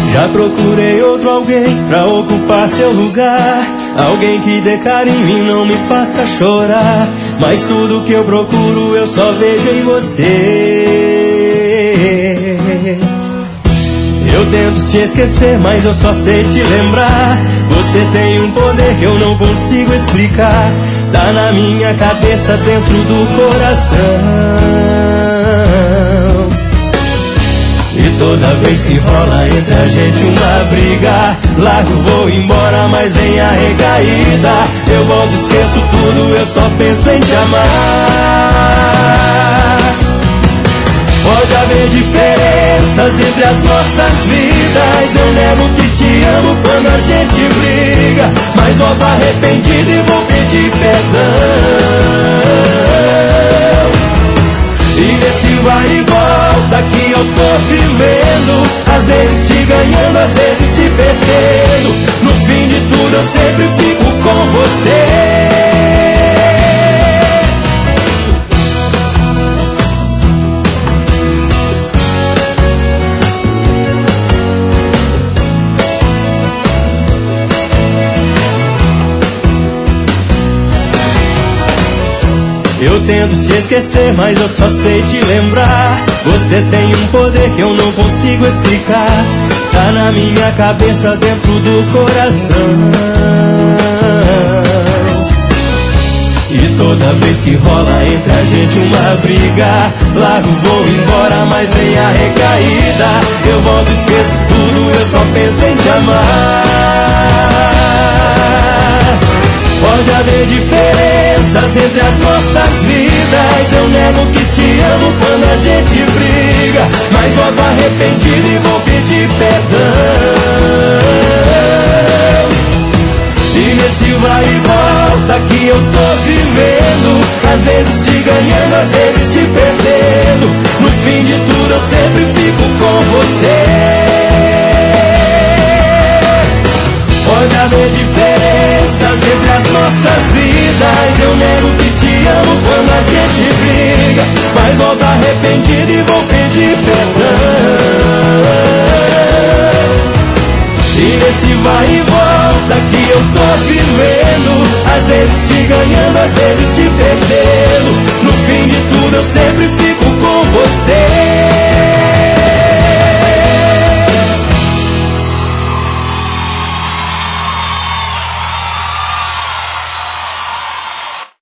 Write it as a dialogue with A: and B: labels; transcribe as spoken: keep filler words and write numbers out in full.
A: Já procurei outro alguém pra ocupar seu lugar, alguém que dê carinho e não me faça chorar. Mas tudo que eu procuro eu só vejo em você. Eu tento te esquecer, mas eu só sei te lembrar. Você tem um poder que eu não consigo explicar. Tá na minha cabeça, dentro do coração. E toda vez que rola entre a gente uma briga, largo, vou embora, mas vem a recaída. Eu volto, esqueço tudo, eu só penso em te amar. Pode haver diferenças entre as nossas vidas, eu nego que te amo quando a gente briga, mas volto arrependido e vou pedir perdão. E nesse vai e volta que eu tô vivendo, às vezes te ganhando, às vezes te perdendo. No fim de tudo eu sempre fico com você. Eu tento te esquecer, mas eu só sei te lembrar. Você tem um poder que eu não consigo explicar. Tá na minha cabeça, dentro do coração. E toda vez que rola entre a gente uma briga, largo, vou embora, mas vem a recaída. Eu volto, esqueço tudo, eu só penso em te amar. Pode haver diferenças entre as nossas vidas, eu nego que te amo quando a gente briga, mas volto arrependido e vou pedir perdão. E nesse vai e volta que eu tô vivendo, às vezes te ganhando, às vezes te perdendo. No fim de tudo eu sempre fico com você. Pode haver diferenças entre as nossas vidas, eu nego que te amo quando a gente briga, mas volto arrependido e vou pedir perdão. E nesse vai e volta que eu tô vivendo, às vezes te ganhando, às vezes te perdendo. No fim de tudo eu sempre fico com você.